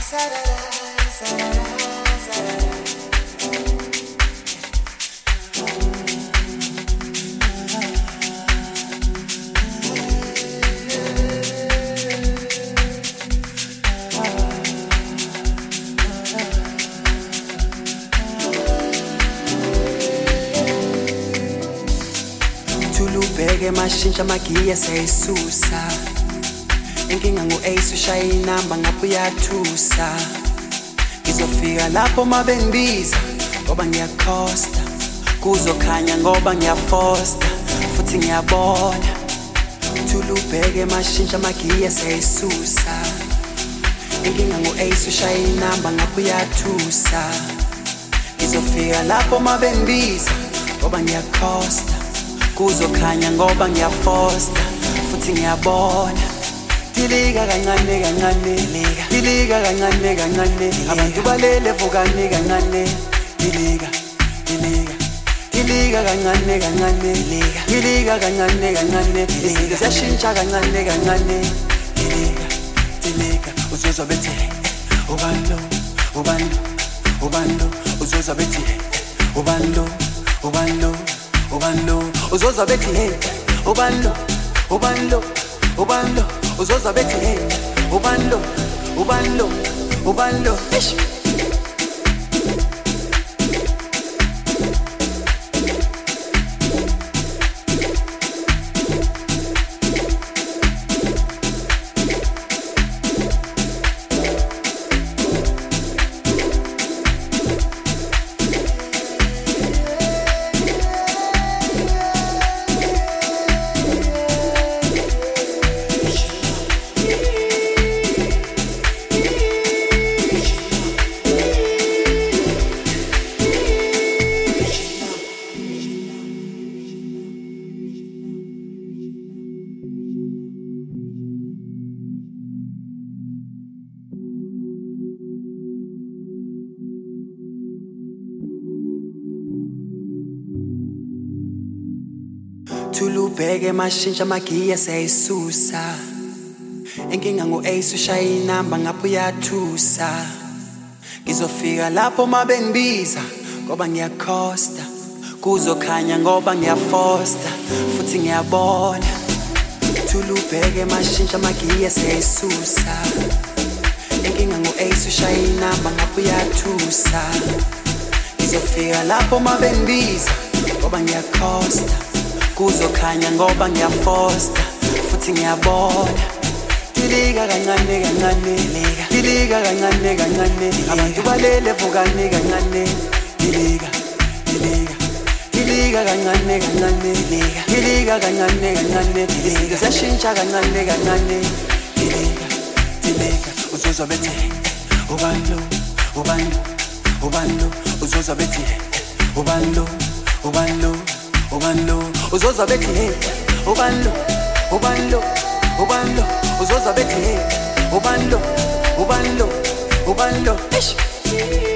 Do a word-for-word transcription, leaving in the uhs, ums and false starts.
Tulubheke mashintsha magiya sayisusa. Inkinga ngu-ace ushaya inamba ngapha uyathusa. Ngizofika lapho mabengibiza ngoba ngiyakhosta. Kuzokhanya ngoba ngiyafosta futhi ngiyabona. Tulubheke mashintsha magiya sayisusa. Inkinga ngu-ace ushaya inamba ngapha uyathusa. Ngizofika lapho mabengibiza ngoba ngiyakhosta. Kuzokhanya ngoba ngiyafosta futhi ngiyabona. Dilika kancane kancane, dilika kancane kancane, abantu balele vukane kancane. Dilika, dilika, dilika kancane kancane, dilika kancane kancane, izinto ziyashintsha kancane kancane. Dilika, dilika, uzozwa bethi ubando, ubando, ubando, uzozwa bethi ubando, ubando, ubando, uzozwa bethi ubando, ubando, ubando. Uzozwa bethi hey ubando ubando ubando ish. Tulubheke mashintsha magiya sayisusa. Inkinga ngu-ace ushaya inamba ngapha uyathusa. Ngizofika lapho mabengibiza ngoba ngiyakhosta. Kuzokhanya ngoba ngiyafosta futhi ngiyabona. Tulubheke mashintsha magiya sayisusa. Inkinga ngu-ace ushaya inamba ngapha uyathusa. Ngizofika lapho mabengibiza ngoba ngiyakhosta. Kuzokhanya ngoba ngiyafosta futhi ngiyabona. Dilika kancane kancane, dilika kancane kancane, abantu balele vukane kancane. Dilika, dilika, dilika kancane kancane, dilika kancane kancane, izinto ziyashintsha kancane kancane. Dilika, dilika, uzozwa bethi ubando, ubando, ubando, uzozwa bethi ubando, ubando, ubando, uzozwa bethi hey ubando, ubando, ubando, uzozwa bethi hey ubando, ubando, ubando ish.